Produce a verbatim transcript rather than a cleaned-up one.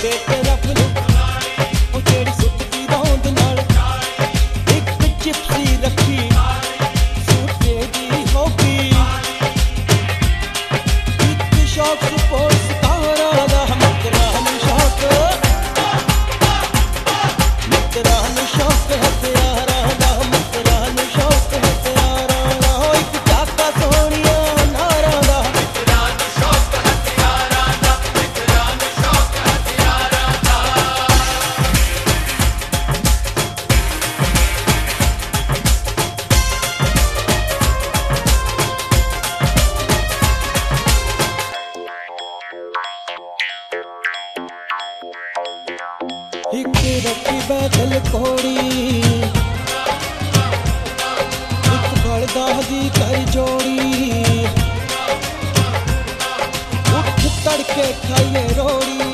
बेटे रख लो ओ जेड़ी सुटदी रौंद नाल एक चिप्सी रखी सूटे दी होगी एक शौक स्पोर्ट्स कारा दा मित्रा नू शौक मित्रा नू शौक हथियारा दा मित्रा नू शौक हथियारा दा हो एक चाका सोनिया नारा दा मित्रा नू शौक हथियारा दा मित्रा नू शौक हथियारा दा एक रखी बैठल कोड़ी एक बलदा दी कर जोड़ी उठ तड़के खाइए रोड़ी।